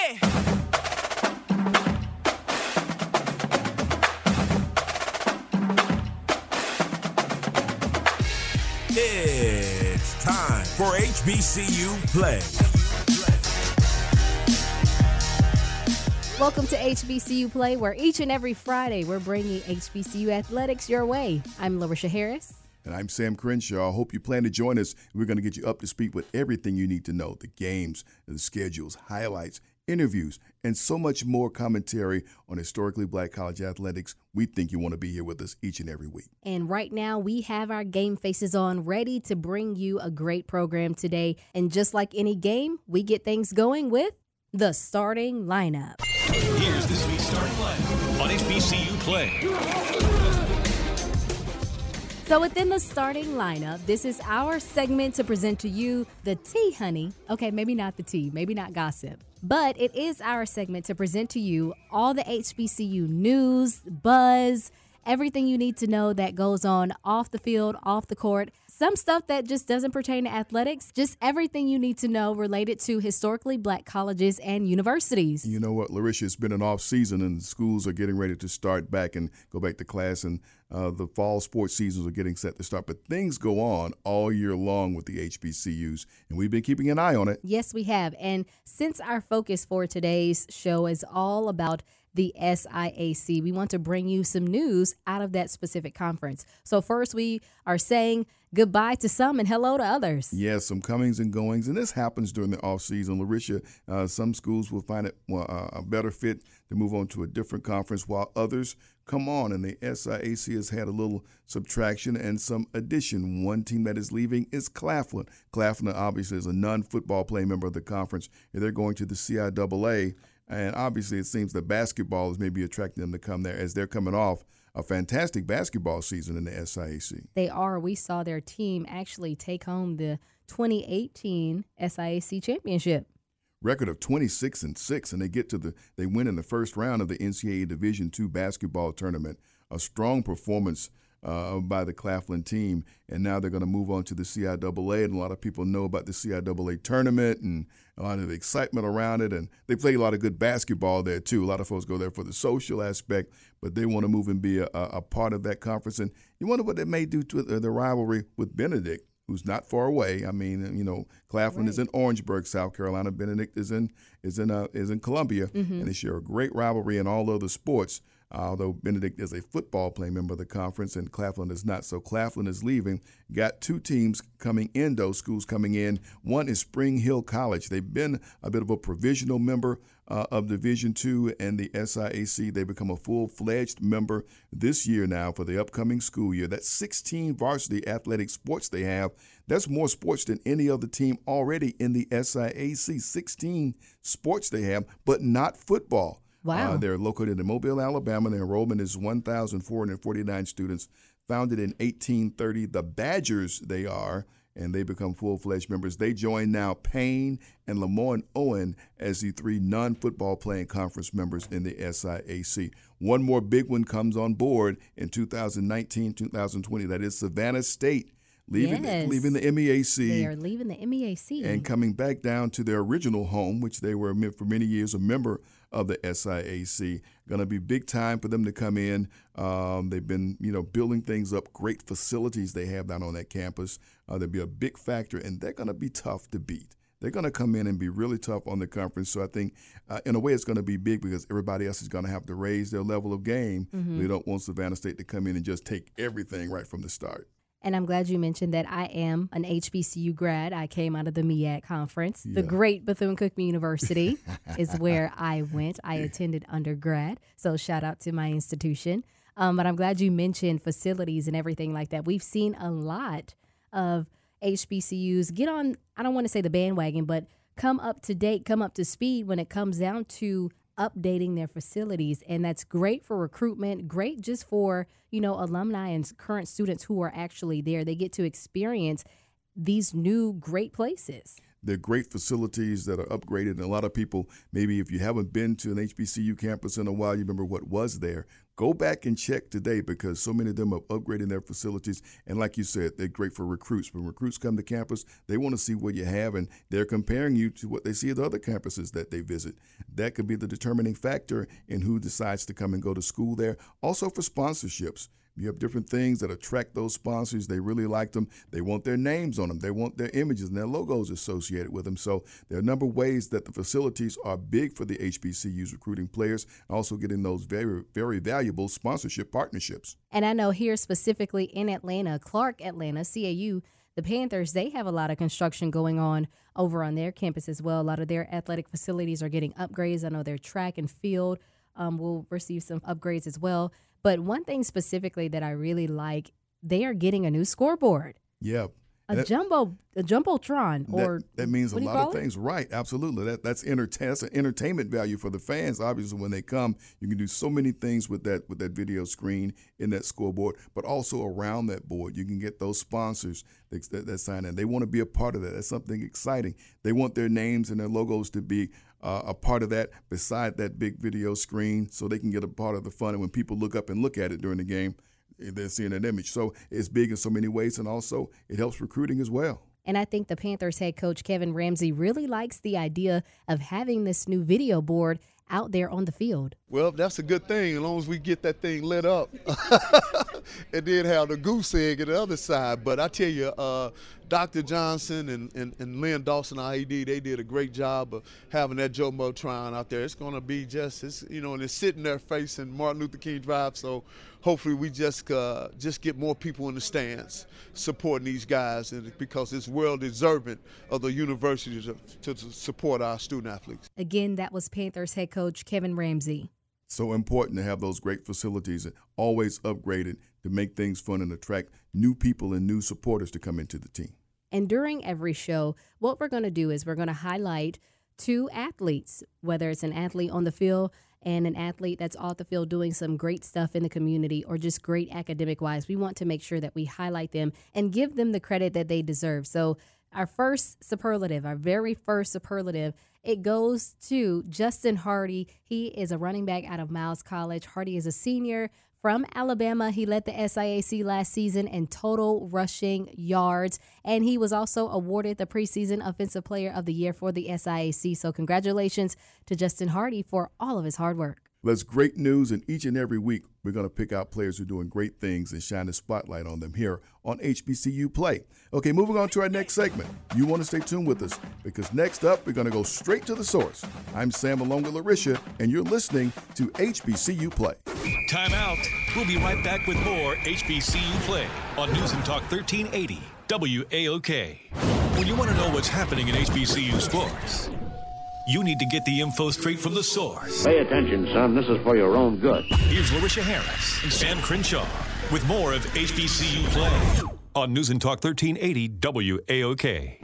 It's time for HBCU Play. Welcome to HBCU Play, where each and every Friday we're bringing HBCU athletics your way. I'm Larisha Harris. And I'm Sam Crenshaw. I hope you plan to join us. We're going to get you up to speed with everything you need to know, the games, the schedules, highlights, interviews, and so much more commentary on historically black college athletics. We think you want to be here with us each and every week. And right now we have our game faces on, ready to bring you a great program today. And just like any game, we get things going with the starting lineup. Here's this week's starting lineup on HBCU Play. So within the starting lineup, this is our segment to present to you the tea, honey. Okay, maybe not the tea, maybe not gossip, but it is our segment to present to you all the HBCU news, buzz, everything you need to know that goes on off the field, off the court. Some stuff that just doesn't pertain to athletics, just everything you need to know related to historically black colleges and universities. You know what, Larisha, it's been an off season and schools are getting ready to start back and go back to class, and the fall sports seasons are getting set to start. But things go on all year long with the HBCUs, and we've been keeping an eye on it. Yes, we have. And since our focus for today's show is all about the SIAC, we want to bring you some news out of that specific conference. So first, we are saying goodbye to some and hello to others. Yes, some comings and goings, and this happens during the off season. Larisha, some schools will find it a better fit to move on to a different conference, while others come on, and the SIAC has had a little subtraction and some addition. One team that is leaving is Claflin. Claflin obviously is a non-football playing member of the conference, and they're going to the CIAA. And obviously, it seems that basketball is maybe attracting them to come there as they're coming off a fantastic basketball season in the SIAC. They are. We saw their team actually take home the 2018 SIAC championship. Record of 26-6, and they win in the first round of the NCAA Division II basketball tournament. A strong performance by the Claflin team, and now they're going to move on to the CIAA, and a lot of people know about the CIAA tournament and a lot of the excitement around it, and they play a lot of good basketball there too. A lot of folks go there for the social aspect, but they want to move and be a part of that conference. And you wonder what they may do to the rivalry with Benedict, who's not far away. I mean, you know, Claflin is in Orangeburg, South Carolina. Benedict is in Columbia, and they share a great rivalry in all other sports. Although Benedict is a football playing member of the conference and Claflin is not. So Claflin is leaving. Got two teams coming in, those schools coming in. One is Spring Hill College. They've been a bit of a provisional member of Division II and the SIAC. They become a full-fledged member this year now for the upcoming school year. That's 16 varsity athletic sports they have. That's more sports than any other team already in the SIAC. 16 sports they have, but not football. Wow. They're located in Mobile, Alabama. Their enrollment is 1,449 students. Founded in 1830, the Badgers they are, and they become full-fledged members. They join now Payne and Lemoyne-Owen as the three non-football playing conference members in the SIAC. One more big one comes on board in 2019-2020. That is Savannah State. Leaving the MEAC. They are leaving the MEAC. And coming back down to their original home, which they were for many years a member of the SIAC. Going to be big time for them to come in. They've been, building things up, great facilities they have down on that campus. They'll be a big factor, and they're going to be tough to beat. They're going to come in and be really tough on the conference. So I think, in a way, it's going to be big because everybody else is going to have to raise their level of game. They don't want Savannah State to come in and just take everything right from the start. And I'm glad you mentioned that I am an HBCU grad. I came out of the MEAC conference. The great Bethune-Cookman University is where I went. I attended undergrad, so shout out to my institution. But I'm glad you mentioned facilities and everything like that. We've seen a lot of HBCUs get on, I don't want to say the bandwagon, but come up to date, come up to speed when it comes down to updating their facilities, and that's great for recruitment, great just for, alumni and current students who are actually there. They get to experience these new great places. They're great facilities that are upgraded, and a lot of people, maybe if you haven't been to an HBCU campus in a while, you remember what was there. Go back and check today because so many of them are upgrading their facilities. And like you said, they're great for recruits. When recruits come to campus, they want to see what you have, and they're comparing you to what they see at the other campuses that they visit. That could be the determining factor in who decides to come and go to school there. Also for sponsorships. You have different things that attract those sponsors. They really like them. They want their names on them. They want their images and their logos associated with them. So there are a number of ways that the facilities are big for the HBCUs recruiting players, also getting those very, very valuable sponsorship partnerships. And I know here specifically in Atlanta, Clark Atlanta, CAU, the Panthers, they have a lot of construction going on over on their campus as well. A lot of their athletic facilities are getting upgrades. I know their track and field will receive some upgrades as well. But one thing specifically that I really like, they are getting a new scoreboard. Yeah. A jumbotron, or that means a lot of it? things, right? Absolutely. That's an entertainment value for the fans. Obviously, when they come, you can do so many things with that video screen in that scoreboard, but also around that board, you can get those sponsors that sign in. They want to be a part of that. That's something exciting. They want their names and their logos to be a part of that beside that big video screen, so they can get a part of the fun. And when people look up and look at it during the game, they're seeing that image. So it's big in so many ways, and also it helps recruiting as well. And I think the Panthers head coach Kevin Ramsey really likes the idea of having this new video board out there on the field. Well, that's a good thing as long as we get that thing lit up. And then have the goose egg at the other side. But I tell you, Dr. Johnson and Lynn Dawson, IED, they did a great job of having that Jumbotron out there. It's going to be and it's sitting there facing Martin Luther King Drive. So hopefully we just get more people in the stands supporting these guys, and because it's well deserving of the university to support our student athletes. Again, that was Panthers head coach Kevin Ramsey. So important to have those great facilities and always upgraded to make things fun and attract new people and new supporters to come into the team. And during every show, what we're going to do is we're going to highlight two athletes, whether it's an athlete on the field and an athlete that's off the field doing some great stuff in the community or just great academic-wise. We want to make sure that we highlight them and give them the credit that they deserve. So our very first superlative, it goes to Justin Hardy. He is a running back out of Miles College. Hardy is a senior from Alabama. He led the SIAC last season in total rushing yards, and he was also awarded the preseason Offensive Player of the Year for the SIAC. So congratulations to Justin Hardy for all of his hard work. That's great news, and each and every week we're going to pick out players who are doing great things and shine the spotlight on them here on HBCU Play. Okay, moving on to our next segment. You want to stay tuned with us because next up we're going to go straight to the source. I'm Sam along with Larisha, and you're listening to HBCU Play. Time out. We'll be right back with more HBCU Play on News and Talk 1380 WAOK. When you want to know what's happening in HBCU sports, you need to get the info straight from the source. Pay attention, son. This is for your own good. Here's Larisha Harris and Sam Crenshaw with more of HBCU Play on News and Talk 1380 WAOK.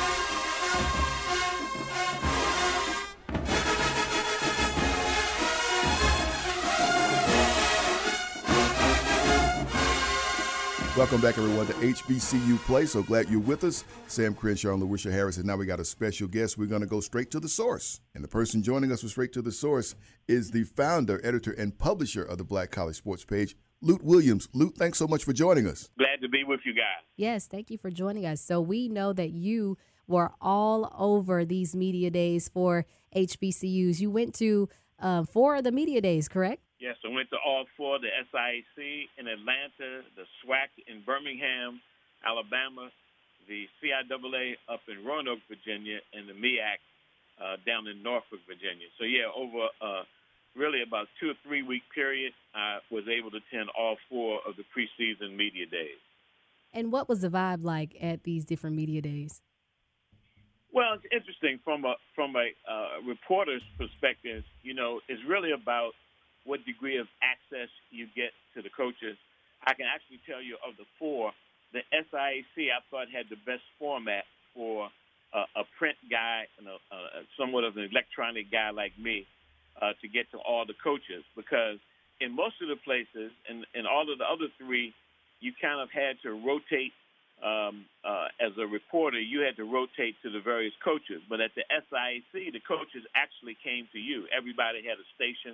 Welcome back, everyone, to HBCU Play. So glad you're with us. Sam Crenshaw and Larisha Harris. And now we got a special guest. We're going to go straight to the source. And the person joining us with Straight to the Source is the founder, editor, and publisher of the Black College Sports Page, Lute Williams. Lute, thanks so much for joining us. Glad to be with you guys. Yes, thank you for joining us. So we know that you were all over these media days for HBCUs. You went to 4 of the media days, correct? Yes, I went to all 4, the SIAC in Atlanta, the SWAC in Birmingham, Alabama, the CIAA up in Roanoke, Virginia, and the MEAC down in Norfolk, Virginia. So, yeah, over really about 2 or 3 week period, I was able to attend all 4 of the preseason media days. And what was the vibe like at these different media days? Well, it's interesting from a reporter's perspective. You know, it's really about what degree of access you get to the coaches. I can actually tell you of the 4, the SIAC I thought had the best format for a print guy and somewhat of an electronic guy like me to get to all the coaches, because in most of the places, and all of the other 3, you kind of had to rotate as a reporter. You had to rotate to the various coaches. But at the SIAC, the coaches actually came to you. Everybody had a station.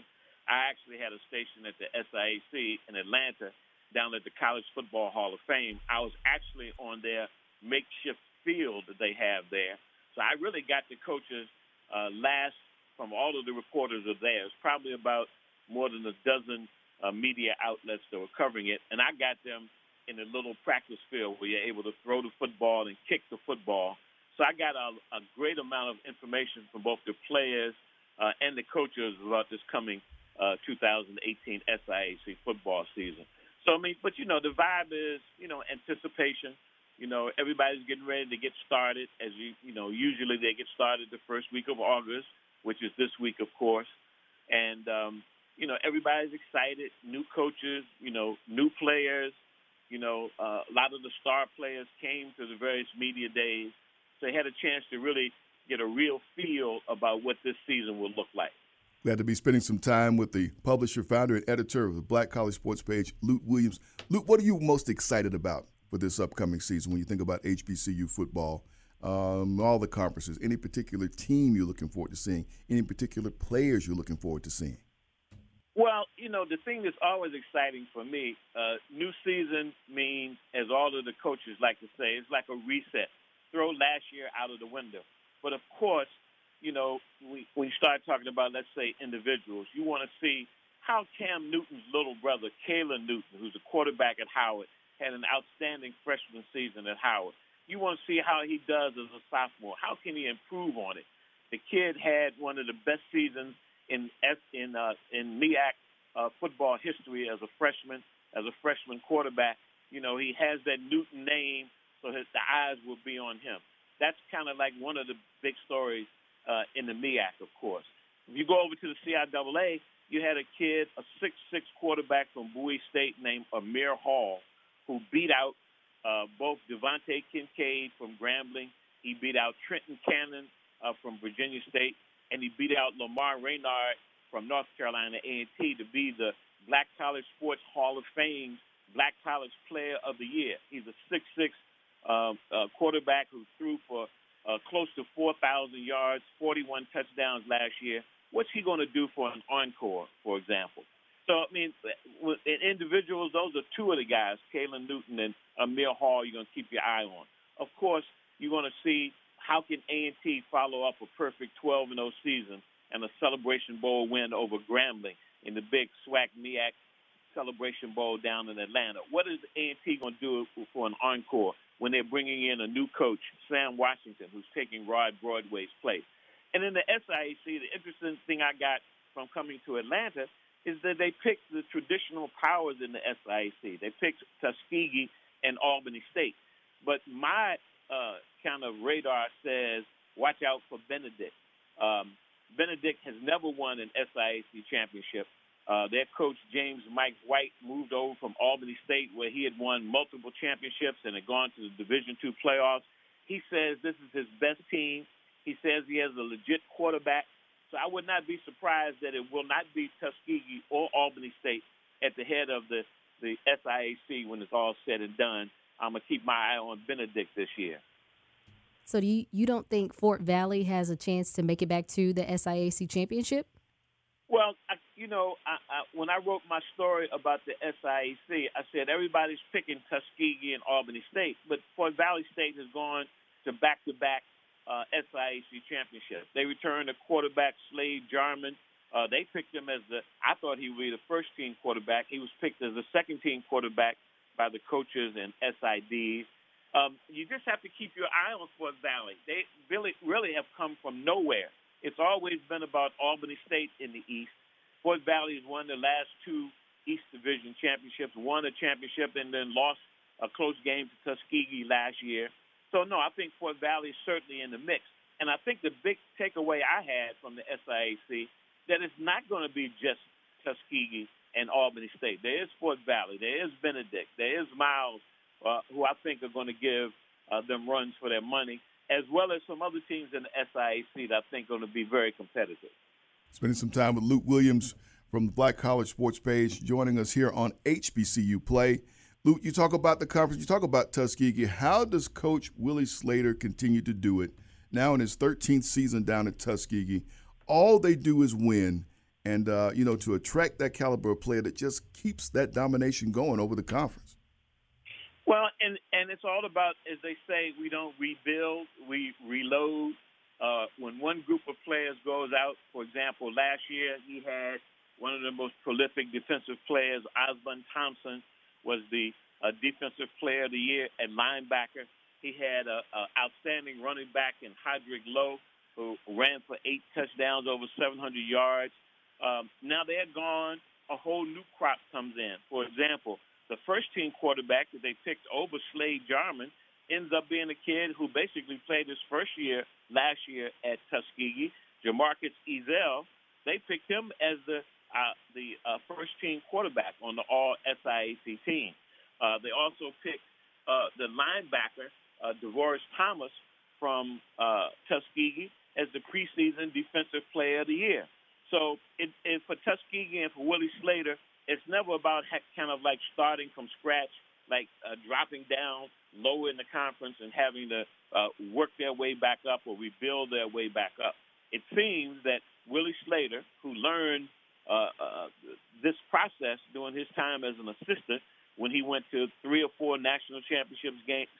I actually had a station at the SIAC in Atlanta down at the College Football Hall of Fame. I was actually on their makeshift field that they have there. So I really got the coaches last from all of the reporters are there. It's probably about more than a dozen media outlets that were covering it. And I got them in a little practice field where you're able to throw the football and kick the football. So I got a great amount of information from both the players and the coaches about this coming 2018 SIAC football season. So, I mean, but, you know, the vibe is, you know, anticipation. You know, everybody's getting ready to get started. As you know, usually they get started the first week of August, which is this week, of course. And, you know, everybody's excited. New coaches, you know, new players. You know, a lot of the star players came to the various media days. So they had a chance to really get a real feel about what this season will look like. Glad to be spending some time with the publisher, founder, and editor of the Black College Sports Page, Lute Williams. Lute, what are you most excited about for this upcoming season when you think about HBCU football, all the conferences? Any particular team you're looking forward to seeing? Any particular players you're looking forward to seeing? Well, you know, the thing that's always exciting for me, new season means, as all of the coaches like to say, it's like a reset. Throw last year out of the window. But, of course, you know, when you start talking about, let's say, individuals, you want to see how Cam Newton's little brother, Kalen Newton, who's a quarterback at Howard, had an outstanding freshman season at Howard. You want to see how he does as a sophomore. How can he improve on it? The kid had one of the best seasons in MEAC football history as a freshman quarterback. You know, he has that Newton name, so the eyes will be on him. That's kind of like one of the big stories in the MEAC, of course. If you go over to the CIAA, you had a kid, a 6'6" quarterback from Bowie State named Amir Hall, who beat out both Devontae Kincaid from Grambling. He beat out Trenton Cannon from Virginia State. And he beat out Lamar Raynard from North Carolina A&T to be the Black College Sports Hall of Fame Black College Player of the Year. He's a 6'6" quarterback who threw for close to 4,000 yards, 41 touchdowns last year. What's he going to do for an encore, for example? So, I mean, in individuals, those are two of the guys, Kalen Newton and Amir Hall, you're going to keep your eye on. Of course, you're going to see how can A&T follow up a perfect 12-0 season and a Celebration Bowl win over Grambling in the big SWAC MEAC Celebration Bowl down in Atlanta? What is A&T going to do for an encore when they're bringing in a new coach, Sam Washington, who's taking Rod Broadway's place? And in the SIAC, the interesting thing I got from coming to Atlanta is that they picked the traditional powers in the SIAC. They picked Tuskegee and Albany State. But my kind of radar says, watch out for Benedict. Benedict has never won an SIAC championship. Their coach, James Mike White, moved over from Albany State, where he had won multiple championships and had gone to the Division II playoffs. He says this is his best team. He says he has a legit quarterback. So I would not be surprised that it will not be Tuskegee or Albany State at the head of the SIAC when it's all said and done. I'm going to keep my eye on Benedict this year. So you don't think Fort Valley has a chance to make it back to the SIAC championship? Well, when I wrote my story about the SIAC, I said everybody's picking Tuskegee and Albany State, but Fort Valley State has gone to back-to-back SIAC championships. They returned a quarterback, Slade Jarman. They picked him as I thought he would be the first-team quarterback. He was picked as the second-team quarterback by the coaches and SIDs. You just have to keep your eye on Fort Valley. They really have come from nowhere. It's always been about Albany State in the East. Fort Valley has won the last two East Division championships, won a championship, and then lost a close game to Tuskegee last year. So, no, I think Fort Valley is certainly in the mix. And I think the big takeaway I had from the SIAC, that it's not going to be just Tuskegee and Albany State. There is Fort Valley. There is Benedict. There is Miles, who I think are going to give them runs for their money, as well as some other teams in the SIAC that I think are going to be very competitive. Spending some time with Lute Williams from the Black College Sports Page, joining us here on HBCU Play. Lute, you talk about the conference, you talk about Tuskegee. How does Coach Willie Slater continue to do it now in his 13th season down at Tuskegee? All they do is win, and to attract that caliber of player that just keeps that domination going over the conference. Well, and it's all about, as they say, we don't rebuild, we reload. When one group of players goes out, for example, last year he had one of the most prolific defensive players, Osborne Thompson, was the defensive player of the year at linebacker. He had an outstanding running back in Hodrick Lowe, who ran for 8 touchdowns, over 700 yards. Now they're gone. A whole new crop comes in. For example, the first-team quarterback that they picked over Slade Jarman ends up being a kid who basically played his first year last year at Tuskegee, Jamarcus Ezell. They picked him as the first-team quarterback on the All-SIAC team. They also picked the linebacker, DeVoris Thomas, from Tuskegee as the preseason defensive player of the year. So for Tuskegee and for Willie Slater, it's never about kind of like starting from scratch, like dropping down lower in the conference and having to work their way back up or rebuild their way back up. It seems that Willie Slater, who learned this process during his time as an assistant, when he went to 3 or 4 national championship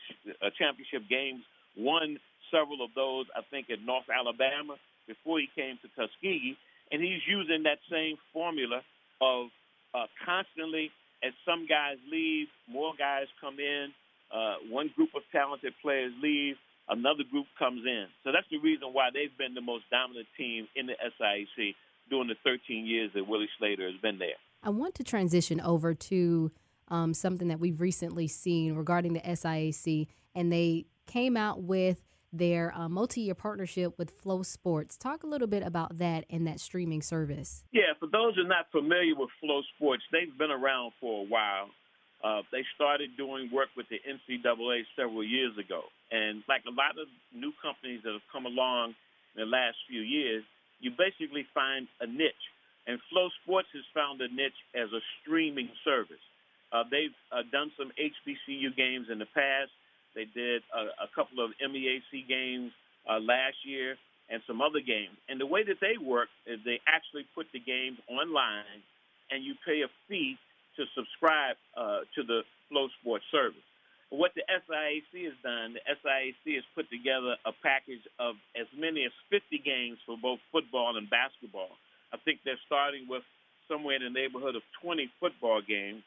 games, won several of those, I think, at North Alabama before he came to Tuskegee. And he's using that same formula of constantly, as some guys leave, more guys come in, one group of talented players leave, another group comes in. So that's the reason why they've been the most dominant team in the SIAC during the 13 years that Willie Slater has been there. I want to transition over to something that we've recently seen regarding the SIAC, and they came out with their multi-year partnership with Flow Sports. Talk a little bit about that and that streaming service. Yeah, for those who are not familiar with Flow Sports, they've been around for a while. They started doing work with the NCAA several years ago. And like a lot of new companies that have come along in the last few years, you basically find a niche. And Flow Sports has found a niche as a streaming service. They've done some HBCU games in the past. They did a couple of MEAC games last year and some other games. And the way that they work is they actually put the games online, and you pay a fee to subscribe to the Flow Sports service. What the SIAC has done, the SIAC has put together a package of as many as 50 games for both football and basketball. I think they're starting with somewhere in the neighborhood of 20 football games,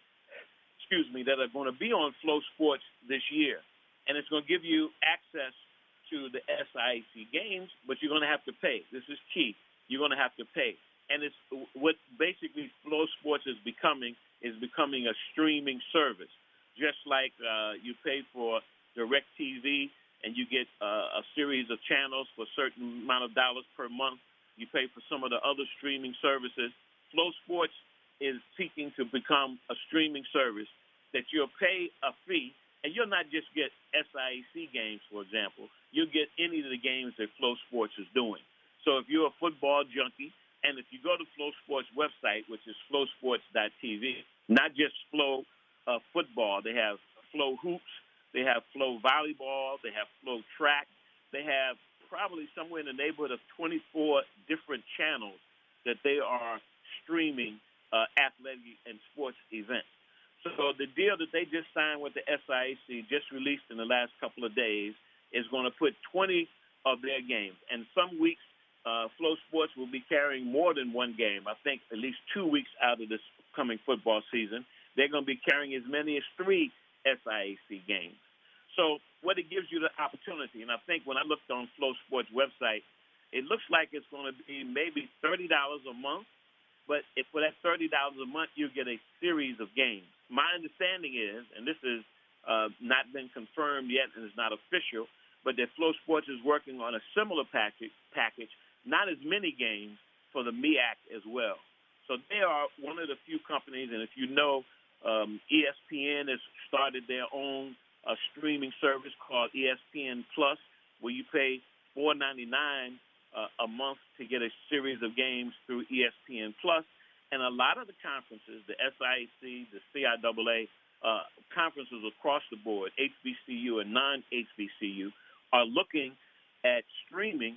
that are going to be on Flow Sports this year. And it's going to give you access to the SIAC games, but you're going to have to pay. This is key. You're going to have to pay. And it's what basically Flow Sports is becoming a streaming service. Just like you pay for DirecTV and you get a series of channels for a certain amount of dollars per month, you pay for some of the other streaming services. Flow Sports is seeking to become a streaming service that you'll pay a fee, and you'll not just get SIAC games, for example. You'll get any of the games that Flow Sports is doing. So if you're a football junkie, and if you go to Flow Sports website, which is flowsports.tv, not just Flow football, they have Flow hoops, they have Flow volleyball, they have Flow track, they have probably somewhere in the neighborhood of 24 different channels that they are streaming athletic and sports events. So the deal that they just signed with the SIAC, just released in the last couple of days, is going to put 20 of their games. And some weeks, Flow Sports will be carrying more than one game. I think at least 2 weeks out of this coming football season, they're going to be carrying as many as 3 SIAC games. So what it gives you the opportunity, and I think when I looked on Flow Sports website, it looks like it's going to be maybe $30 a month. But for that $30 a month, you get a series of games. My understanding is, and this has not been confirmed yet and is not official, but that Flow Sports is working on a similar package, not as many games for the MEAC as well. So they are one of the few companies, and if you know, ESPN has started their own streaming service called ESPN Plus, where you pay $4.99 a month to get a series of games through ESPN Plus. And a lot of the conferences, the SIAC, the CIAA, conferences across the board, HBCU and non-HBCU, are looking at streaming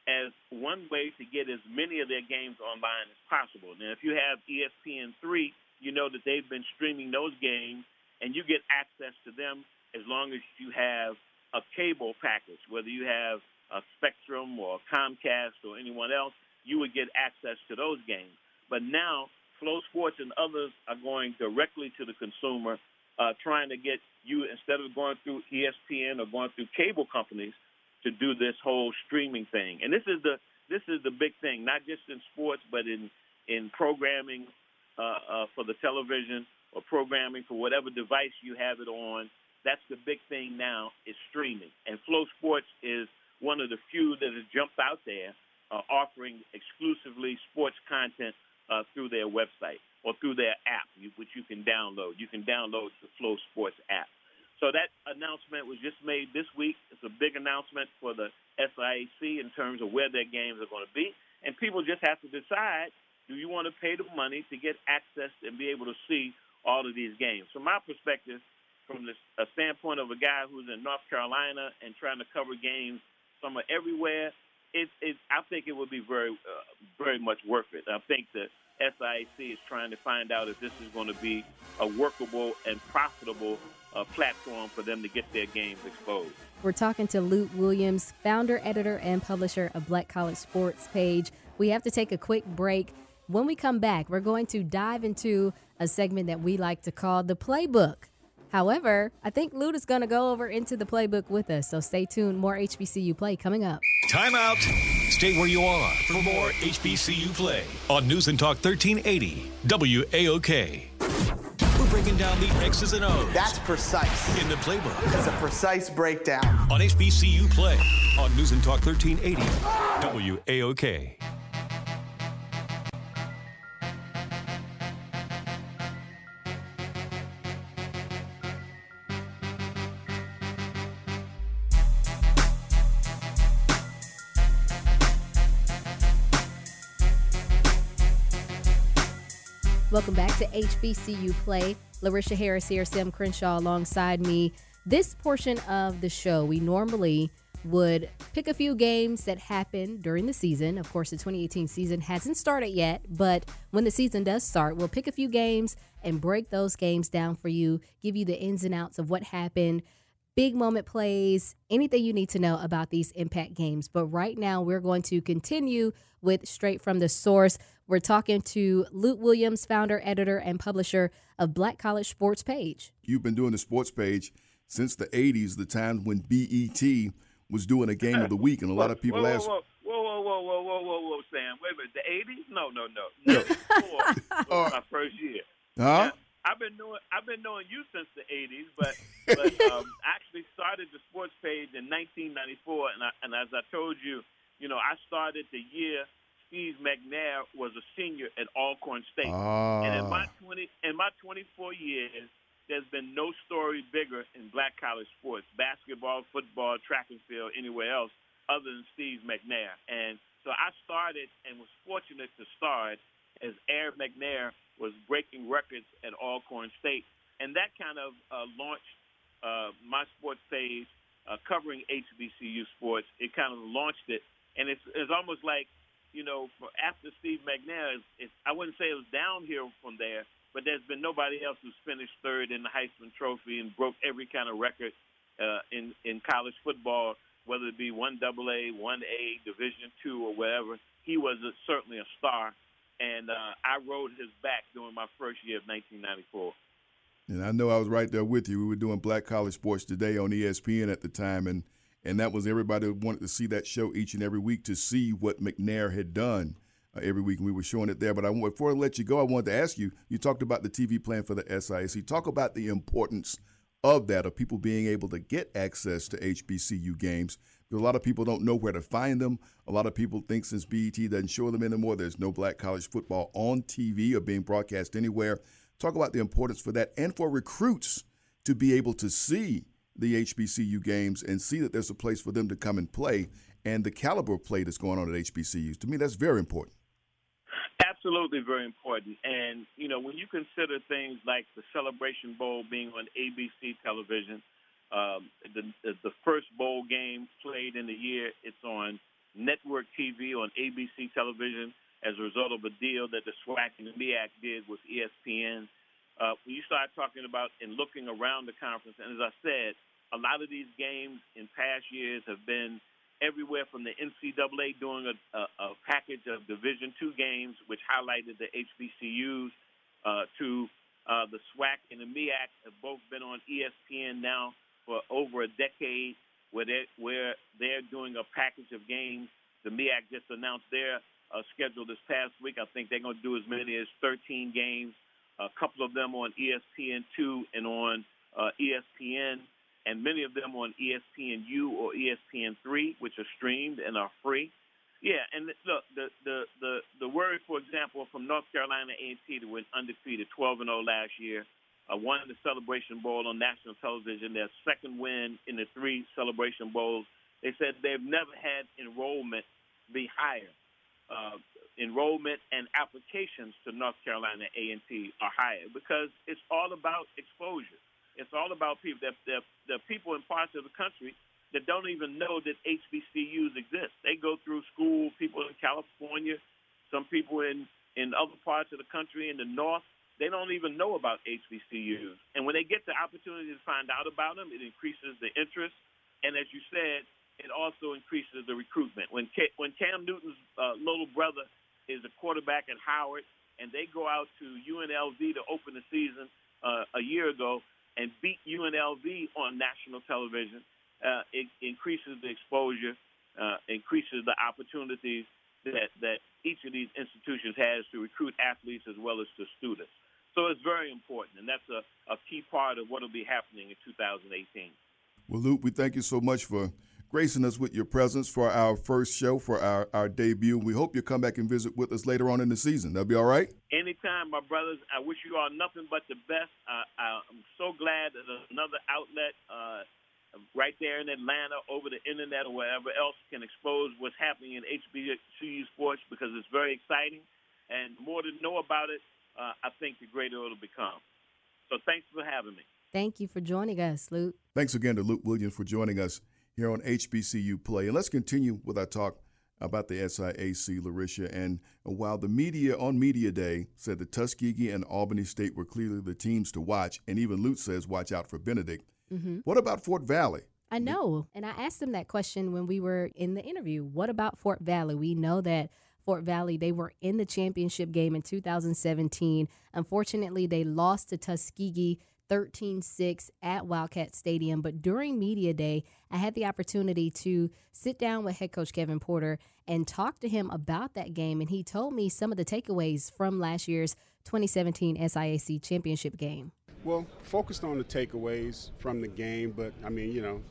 as one way to get as many of their games online as possible. Now, if you have ESPN3, you know that they've been streaming those games, and you get access to them as long as you have a cable package, whether you have a Spectrum or Comcast or anyone else, you would get access to those games. But now, Flow Sports and others are going directly to the consumer, trying to get you, instead of going through ESPN or going through cable companies, to do this whole streaming thing. And this is the big thing, not just in sports, but in programming for the television or programming for whatever device you have it on. That's the big thing now, is streaming. And Flow Sports is one of the few that has jumped out there offering exclusively sports content through their website or through their app, which you can download. You can download the Flow Sports app. So that announcement was just made this week. It's a big announcement for the SIAC in terms of where their games are going to be. And people just have to decide, do you want to pay the money to get access and be able to see all of these games? From my perspective, from a standpoint of a guy who's in North Carolina and trying to cover games somewhere everywhere, I think it would be very, very much worth it. I think the SIAC is trying to find out if this is going to be a workable and profitable platform for them to get their games exposed. We're talking to Lute Williams, founder, editor, and publisher of Black College Sports Page. We have to take a quick break. When we come back, we're going to dive into a segment that we like to call the Playbook. However, I think Lute is going to go over into the playbook with us, so stay tuned. More HBCU Play coming up. Time out. Stay where you are for more HBCU Play on News and Talk 1380 WAOK. We're breaking down the X's and O's. That's precise. In the playbook. It's a precise breakdown. On HBCU Play on News and Talk 1380 WAOK. Welcome back to HBCU Play. Larisha Harris here, Sam Crenshaw alongside me. This portion of the show, we normally would pick a few games that happened during the season. Of course, the 2018 season hasn't started yet, but when the season does start, we'll pick a few games and break those games down for you, give you the ins and outs of what happened, big moment plays, anything you need to know about these impact games. But right now, we're going to continue with Straight from the Source. We're talking to Lute Williams, founder, editor, and publisher of Black College Sports Page. You've been doing the sports page since the 80s, the time when BET was doing a game of the week, and a lot of people ask... Whoa, Sam. Wait a minute, the 80s? No. Before my first year. Huh? Yeah, I've been knowing you since the 80s, but I actually started the sports page in 1994, and as I told you, I started the year Steve McNair was a senior at Alcorn State. And in my 24 years, there's been no story bigger in black college sports, basketball, football, track and field, anywhere else, other than Steve McNair. And so I started and was fortunate to start as Aaron McNair was breaking records at Alcorn State. And that kind of launched my sports page covering HBCU sports. It kind of launched it. And it's almost like, after Steve McNair, I wouldn't say it was downhill from there, but there's been nobody else who's finished third in the Heisman Trophy and broke every kind of record in college football, whether it be 1AA, 1A, Division II, or whatever. He was certainly a star, and I rode his back during my first year of 1994. And I know I was right there with you. We were doing Black College Sports Today on ESPN at the time, and that was everybody wanted to see that show each and every week to see what McNair had done every week, and we were showing it there. But before I let you go, I wanted to ask you, you talked about the TV plan for the SIAC. Talk about the importance of that, of people being able to get access to HBCU games. Because a lot of people don't know where to find them. A lot of people think since BET doesn't show them anymore, there's no black college football on TV or being broadcast anywhere. Talk about the importance for that and for recruits to be able to see the HBCU games and see that there's a place for them to come and play, and the caliber of play that's going on at HBCUs. To me, that's very important. Absolutely very important. And, when you consider things like the Celebration Bowl being on ABC television, the first bowl game played in the year, it's on network TV on ABC television as a result of a deal that the SWAC and the MEAC did with ESPN. When you start talking about and looking around the conference, and as I said, a lot of these games in past years have been everywhere from the NCAA doing a package of Division II games, which highlighted the HBCUs, to the SWAC and the MEAC have both been on ESPN now for over a decade, where they're doing a package of games. The MEAC just announced their schedule this past week. I think they're going to do as many as 13 games, a couple of them on ESPN2 and on ESPN, and many of them on ESPNU or ESPN3, which are streamed and are free. Yeah, and look, the word, for example, from North Carolina A&T that went undefeated, 12-0 last year, won the Celebration Bowl on national television, their second win in the 3 Celebration Bowls. They said they've never had enrollment be higher. Enrollment and applications to North Carolina A&T are higher because it's all about exposure. It's all about people. There are people in parts of the country that don't even know that HBCUs exist. They go through school, people in California, some people in other parts of the country in the North, they don't even know about HBCUs. And when they get the opportunity to find out about them, it increases the interest. And as you said, it also increases the recruitment. When Cam Newton's little brother is a quarterback at Howard, and they go out to UNLV to open the season a year ago and beat UNLV on national television, it increases the exposure, increases the opportunities that each of these institutions has to recruit athletes as well as to students. So it's very important, and that's a key part of what will be happening in 2018. Well, Luke, we thank you so much for gracing us with your presence for our first show, for our debut. We hope you come back and visit with us later on in the season. That'll be all right? Anytime, my brothers. I wish you all nothing but the best. I'm so glad that another outlet right there in Atlanta over the internet or wherever else can expose what's happening in HBCU sports because it's very exciting. And the more to know about it, I think the greater it'll become. So thanks for having me. Thank you for joining us, Luke. Thanks again to Luke Williams for joining us here on HBCU Play. And let's continue with our talk about the SIAC, Larisha. And while the media on Media Day said that Tuskegee and Albany State were clearly the teams to watch, and even Luke says watch out for Benedict, what about Fort Valley? I know. And I asked him that question when we were in the interview. What about Fort Valley? We know that Fort Valley, they were in the championship game in 2017. Unfortunately, they lost to Tuskegee 13-6 at Wildcat Stadium. But during Media Day, I had the opportunity to sit down with head coach Kevin Porter and talk to him about that game. And he told me some of the takeaways from last year's 2017 SIAC championship game. Well, focused on the takeaways from the game, but I mean, you know,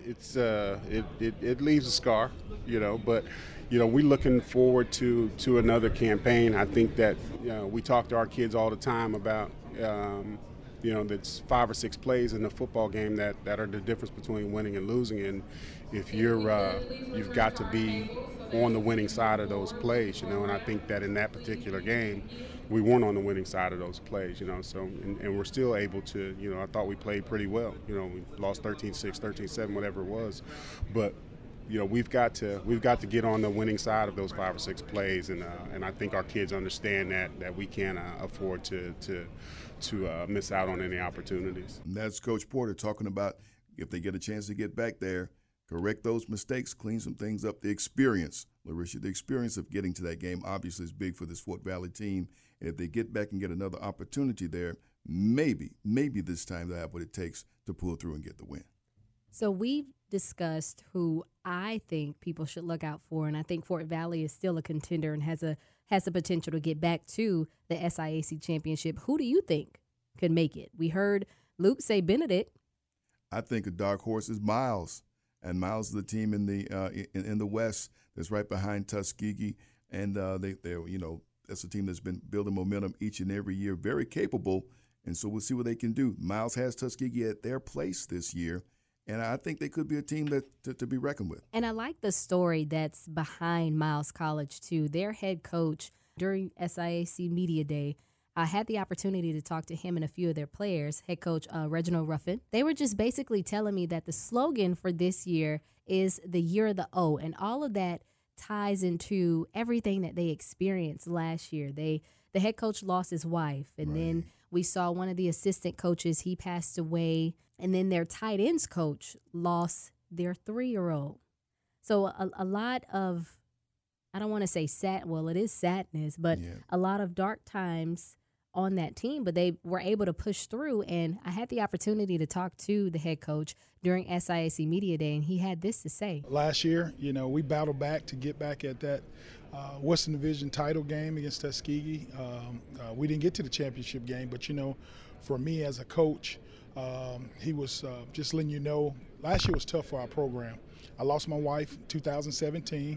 it leaves a scar, you know, but you know, we're looking forward to another campaign. I think that, you know, we talk to our kids all the time about you know, there's 5 or 6 plays in the football game that are the difference between winning and losing, and if you've got to be on the winning side of those plays, you know, and I think that in that particular game we weren't on the winning side of those plays, you know, so and we're still able to, you know, I thought we played pretty well, you know, we lost 13-6, 13-7, whatever it was, but you know, we've got to get on the winning side of those 5 or 6 plays, and I think our kids understand that we can't afford to miss out on any opportunities. And that's Coach Porter talking about if they get a chance to get back there, correct those mistakes, clean some things up. The experience, Larisha, the experience of getting to that game obviously is big for this Fort Valley team. And if they get back and get another opportunity there, maybe this time they'll have what it takes to pull through and get the win. So we've discussed who I think people should look out for, and I think Fort Valley is still a contender and has the potential to get back to the SIAC championship. Who do you think could make it? We heard Luke say Benedict. I think a dark horse is Miles, and Miles is the team in the West that's right behind Tuskegee, and they're you know, that's a team that's been building momentum each and every year, very capable, and so we'll see what they can do. Miles has Tuskegee at their place this year, and I think they could be a team that to be reckoned with. And I like the story that's behind Miles College, too. Their head coach, during SIAC Media Day, I had the opportunity to talk to him and a few of their players, head coach Reginald Ruffin. They were just basically telling me that the slogan for this year is the year of the O, and all of that ties into everything that they experienced last year. The head coach lost his wife, and then we saw one of the assistant coaches, he passed away, and then their tight ends coach lost their 3-year-old. So a lot of, I don't want to say it is sadness, but a lot of dark times on that team, but they were able to push through. And I had the opportunity to talk to the head coach during SIAC Media Day, and he had this to say. Last year, we battled back to get back at that Western Division title game against Tuskegee. We didn't get to the championship game, but, for me as a coach, he was just letting you know, last year was tough for our program. I lost my wife in 2017.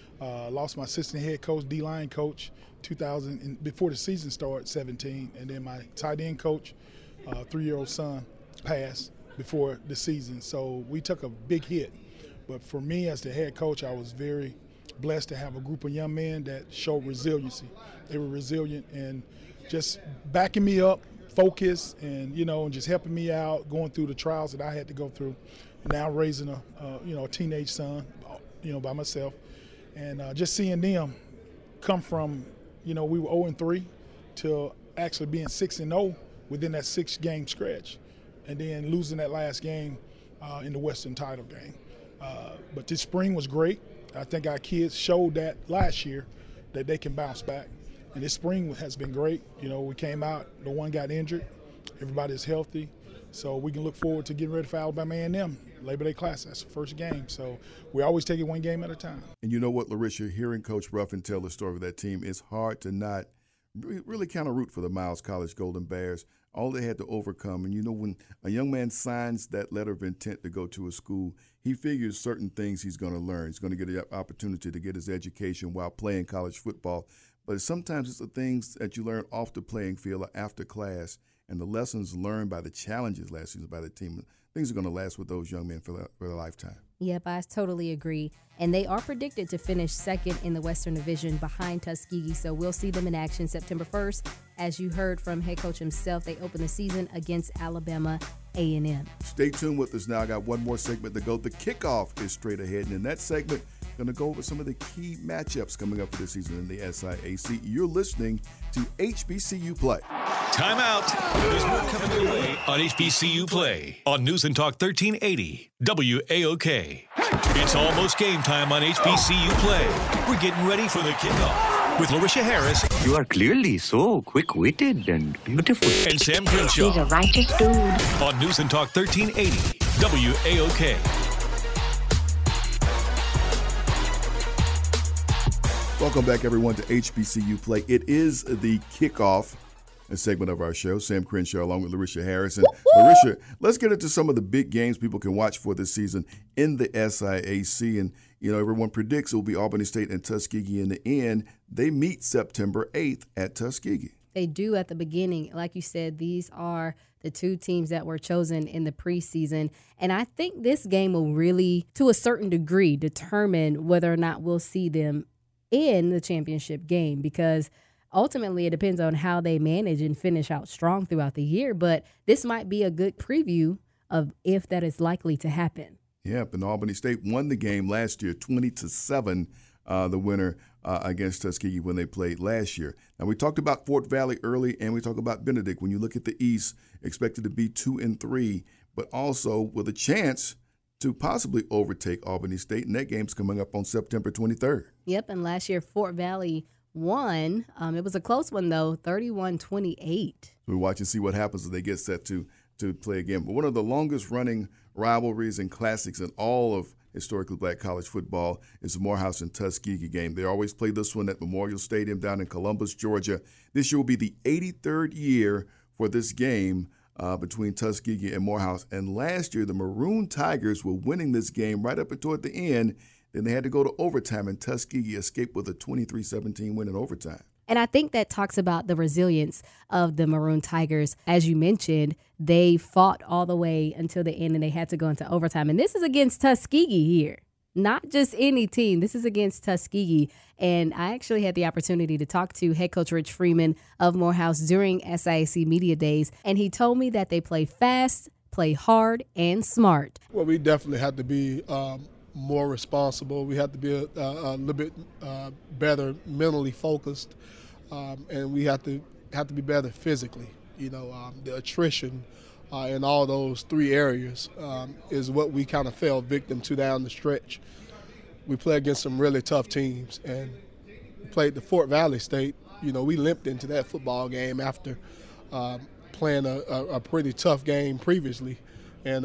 Lost my assistant head coach, D-line coach, before the season started, 17. And then my tight end coach, 3-year-old son, passed before the season. So we took a big hit. But for me as the head coach, I was very blessed to have a group of young men that showed resiliency. They were resilient and just backing me up, focus, and and just helping me out, going through the trials that I had to go through. Now raising a teenage son, by myself, and just seeing them come from, we were 0-3 to actually being 6-0 within that 6-game stretch, and then losing that last game in the Western title game. But this spring was great. I think our kids showed that last year that they can bounce back. And this spring has been great. We came out, no one got injured. Everybody's healthy. So we can look forward to getting ready for Alabama A&M, Labor Day Classic. That's the first game. So we always take it one game at a time. And you know what, Larisha, hearing Coach Ruffin tell the story of that team, it's hard to not really kind of root for the Miles College Golden Bears. All they had to overcome. And when a young man signs that letter of intent to go to a school, he figures certain things he's going to learn. He's going to get the opportunity to get his education while playing college football. But sometimes it's the things that you learn off the playing field or after class, and the lessons learned by the challenges last season by the team. Things are going to last with those young men for their lifetime. Yep, I totally agree. And they are predicted to finish second in the Western Division behind Tuskegee, so we'll see them in action September 1st. As you heard from head coach himself, they open the season against Alabama A&M. Stay tuned with us now. I got one more segment to go. The kickoff is straight ahead, and in that segment, going to go over some of the key matchups coming up for this season in the SIAC. You're listening to HBCU Play. Timeout. There's more coming your way on HBCU Play on News and Talk 1380 WAOK. It's almost game time on HBCU Play. We're getting ready for the kickoff with Larisha Harris. You are clearly so quick-witted and beautiful. And Sam Crenshaw. He's a righteous dude. On News and Talk 1380 WAOK. Welcome back, everyone, to HBCU Play. It is the kickoff segment of our show. Sam Crenshaw along with Larisha Harris. And Larisha, let's get into some of the big games people can watch for this season in the SIAC. And, everyone predicts it will be Albany State and Tuskegee. In the end, they meet September 8th at Tuskegee. They do at the beginning. Like you said, these are the two teams that were chosen in the preseason. And I think this game will really, to a certain degree, determine whether or not we'll see them in the championship game, because ultimately it depends on how they manage and finish out strong throughout the year. But this might be a good preview of if that is likely to happen. Yep, and Albany State won the game last year, 20-7, the winner against Tuskegee when they played last year. Now, we talked about Fort Valley early, and we talked about Benedict. When you look at the East, expected to be 2-3, but also with a chance to possibly overtake Albany State, and that game's coming up on September 23rd. Yep, and last year Fort Valley won. It was a close one, though, 31-28. We'll watch and see what happens as they get set to play again. But one of the longest-running rivalries and classics in all of historically black college football is the Morehouse and Tuskegee game. They always play this one at Memorial Stadium down in Columbus, Georgia. This year will be the 83rd year for this game between Tuskegee and Morehouse. And last year, the Maroon Tigers were winning this game right up and toward the end. Then they had to go to overtime, and Tuskegee escaped with a 23-17 win in overtime. And I think that talks about the resilience of the Maroon Tigers. As you mentioned, they fought all the way until the end, and they had to go into overtime. And this is against Tuskegee here. Not just any team. This is against Tuskegee. And I actually had the opportunity to talk to head coach Rich Freeman of Morehouse during SIAC Media Days. And he told me that they play fast, play hard, and smart. Well, we definitely have to be more responsible. We have to be a little bit better mentally focused, and we have to be better physically. The attrition in all those three areas is what we kind of fell victim to down the stretch. We play against some really tough teams, and we played the Fort Valley State. We limped into that football game after playing a pretty tough game previously, and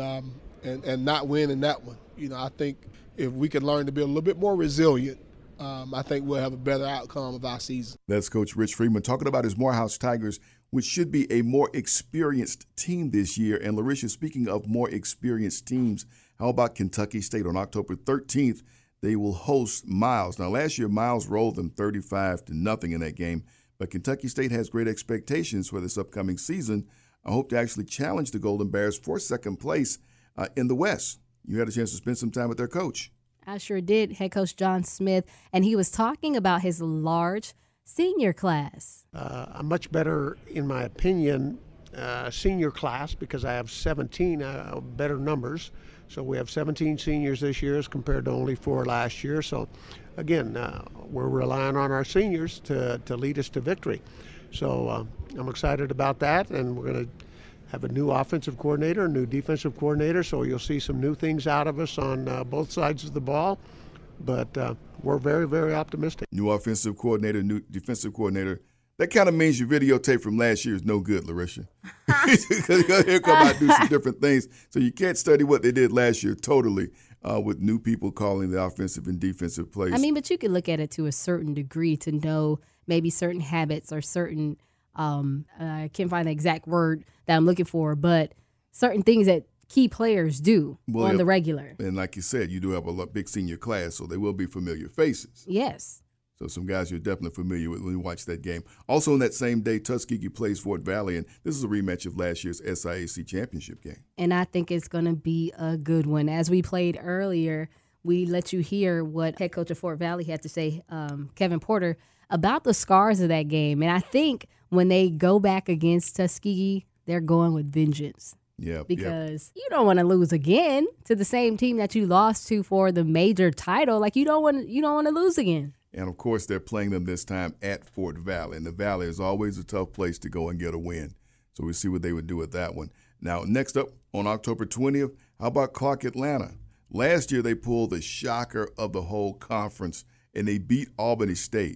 not winning that one. I think if we can learn to be a little bit more resilient, I think we'll have a better outcome of our season. That's Coach Rich Freeman talking about his Morehouse Tigers, which should be a more experienced team this year. And Larisha, speaking of more experienced teams, how about Kentucky State on October 13th? They will host Miles. Now, last year, Miles rolled them 35-0 in that game, but Kentucky State has great expectations for this upcoming season. I hope to actually challenge the Golden Bears for second place in the West. You had a chance to spend some time with their coach. I sure did, head coach John Smith, and he was talking about his large senior class. A much better, in my opinion, senior class because I have 17 better numbers. So we have 17 seniors this year as compared to only 4 last year. So, again, we're relying on our seniors to lead us to victory. So I'm excited about that, and we're going to have a new offensive coordinator, a new defensive coordinator, so you'll see some new things out of us on both sides of the ball. But we're very, very optimistic. New offensive coordinator, new defensive coordinator. That kind of means your videotape from last year is no good, Larisha. Because he'll come out and do some different things. So you can't study what they did last year totally with new people calling the offensive and defensive plays. I mean, but you can look at it to a certain degree to know maybe certain habits or certain I can't find the exact word that I'm looking for, but certain things that key players do on the regular. And like you said, you do have a big senior class, so they will be familiar faces. Yes. So some guys you're definitely familiar with when you watch that game. Also on that same day, Tuskegee plays Fort Valley, and this is a rematch of last year's SIAC championship game. And I think it's going to be a good one. As we played earlier, we let you hear what head coach of Fort Valley had to say, Kevin Porter, about the scars of that game. And I think when they go back against Tuskegee, they're going with vengeance. Yeah, because you don't want to lose again to the same team that you lost to for the major title. Like you don't want to lose again. And of course, they're playing them this time at Fort Valley, and the Valley is always a tough place to go and get a win. So we'll see what they would do with that one. Now, next up on October 20th, how about Clark Atlanta? Last year, they pulled the shocker of the whole conference, and they beat Albany State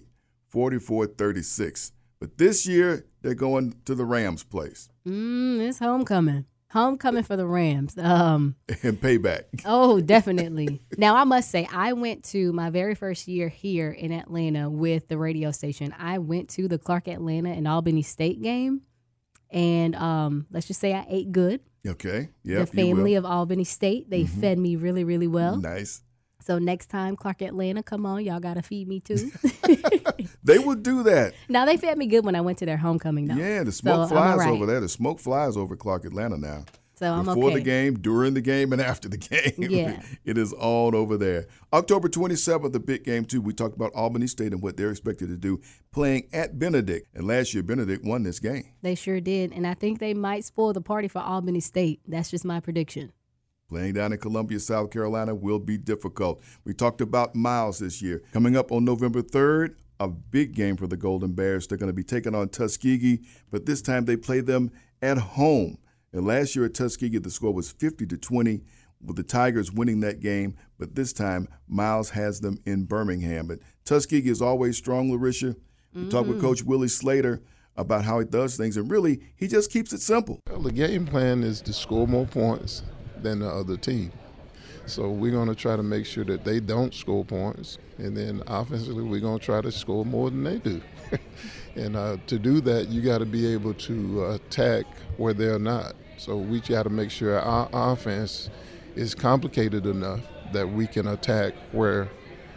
44-36. But this year, they're going to the Rams' place. It's homecoming. Homecoming for the Rams. And payback. Oh, definitely. Now, I must say, I went to my very first year here in Atlanta with the radio station. I went to the Clark Atlanta and Albany State game. And let's just say I ate good. Okay. Yeah. The family of Albany State, they fed me really, really well. Nice. So next time, Clark Atlanta, come on, y'all got to feed me too. They will do that. Now, they fed me good when I went to their homecoming, though. Yeah, the smoke flies over there. The smoke flies over Clark Atlanta now. So I'm Before okay. the game, during the game, and after the game. Yeah. It is all over there. October 27th, the big game, too. We talked about Albany State and what they're expected to do playing at Benedict. And last year, Benedict won this game. They sure did. And I think they might spoil the party for Albany State. That's just my prediction. Playing down in Columbia, South Carolina will be difficult. We talked about Miles this year. Coming up on November 3rd, a big game for the Golden Bears. They're going to be taking on Tuskegee, but this time they play them at home. And last year at Tuskegee, the score was 50-20, with the Tigers winning that game. But this time, Miles has them in Birmingham. But Tuskegee is always strong, Larisha. We talked with Coach Willie Slater about how he does things, and really, he just keeps it simple. Well, the game plan is to score more points than the other team. So we're going to try to make sure that they don't score points, and then offensively we're going to try to score more than they do. And to do that, you got to be able to attack where they're not. So we got to make sure our offense is complicated enough that we can attack where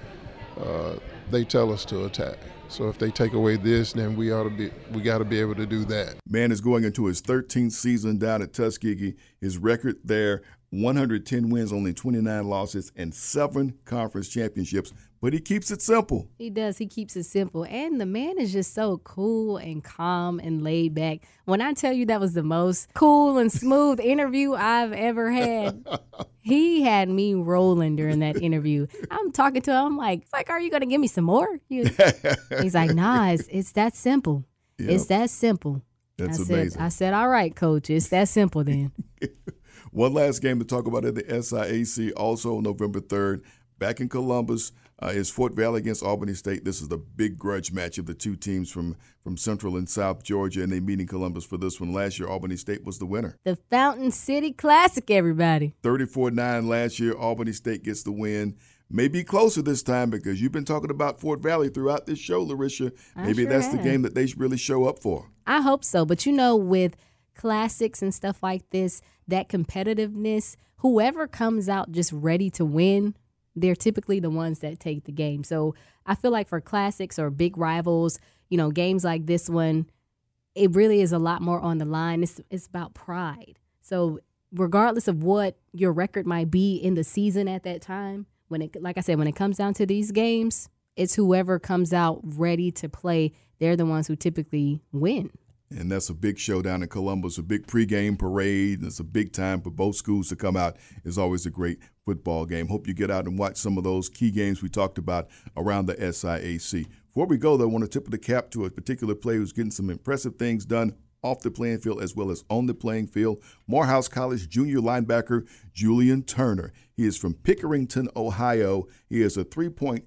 they tell us to attack. So if they take away this, then we got to be able to do that. Man is going into his 13th season down at Tuskegee. His record there 110 wins, only 29 losses, and 7 conference championships. But he keeps it simple. He does. He keeps it simple. And the man is just so cool and calm and laid back. When I tell you that was the most cool and smooth interview I've ever had, he had me rolling during that interview. I'm talking to him. I'm like, are you going to give me some more? He's like, nah, it's that simple. Yep. It's that simple. That's amazing. I said, all right, coach, it's that simple then. One last game to talk about at the SIAC, also November 3rd, back in Columbus, is Fort Valley against Albany State. This is the big grudge match of the two teams from Central and South Georgia, and they meet in Columbus for this one. Last year, Albany State was the winner. The Fountain City Classic, everybody. 34-9 last year. Albany State gets the win. Maybe closer this time because you've been talking about Fort Valley throughout this show, Larisha. Maybe that's the game that they really show up for. I hope so. But, with classics and stuff like this, that competitiveness, whoever comes out just ready to win, they're typically the ones that take the game. So I feel like for classics or big rivals, games like this one, it really is a lot more on the line. It's about pride. So regardless of what your record might be in the season at that time, when it comes down to these games, it's whoever comes out ready to play. They're the ones who typically win. And that's a big showdown in Columbus, a big pregame parade. It's a big time for both schools to come out. It's always a great football game. Hope you get out and watch some of those key games we talked about around the SIAC. Before we go, though, I want to tip of the cap to a particular player who's getting some impressive things done off the playing field as well as on the playing field. Morehouse College junior linebacker Julian Turner. He is from Pickerington, Ohio. He has a 3.8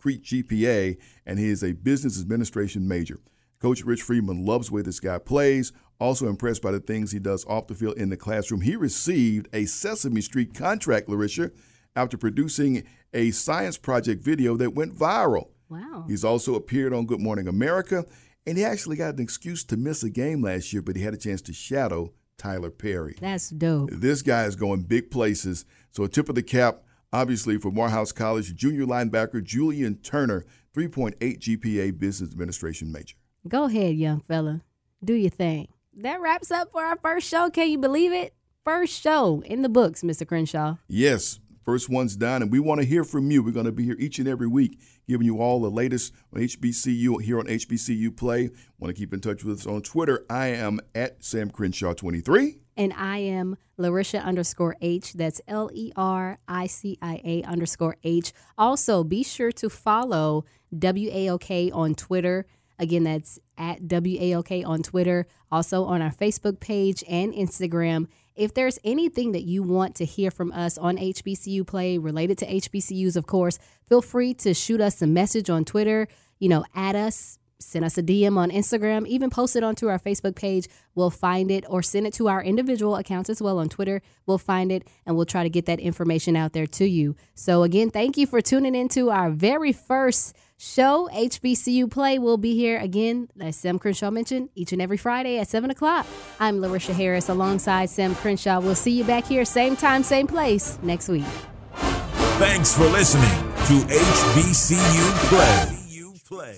GPA, and he is a business administration major. Coach Rich Friedman loves the way this guy plays, also impressed by the things he does off the field in the classroom. He received a Sesame Street contract, Larisha, after producing a science project video that went viral. Wow. He's also appeared on Good Morning America, and he actually got an excuse to miss a game last year, but he had a chance to shadow Tyler Perry. That's dope. This guy is going big places. So a tip of the cap, obviously, for Morehouse College junior linebacker Julian Turner, 3.8 GPA business administration major. Go ahead, young fella. Do your thing. That wraps up for our first show. Can you believe it? First show in the books, Mr. Crenshaw. Yes, first one's done, and we want to hear from you. We're going to be here each and every week giving you all the latest on HBCU here on HBCU Play. Want to keep in touch with us on Twitter. I am at Sam Crenshaw 23. And I am Larisha_H. That's LERICIA_H. Also, be sure to follow WAOK on Twitter. Again, that's at WAOK on Twitter, also on our Facebook page and Instagram. If there's anything that you want to hear from us on HBCU Play related to HBCUs, of course, feel free to shoot us a message on Twitter, add us, send us a DM on Instagram, even post it onto our Facebook page. We'll find it, or send it to our individual accounts as well on Twitter. We'll find it, and we'll try to get that information out there to you. So again, thank you for tuning into our very first show. HBCU Play will be here again, as Sam Crenshaw mentioned, each and every Friday at 7 o'clock. I'm Larisha Harris alongside Sam Crenshaw. We'll see you back here, same time, same place, next week. Thanks for listening to HBCU Play.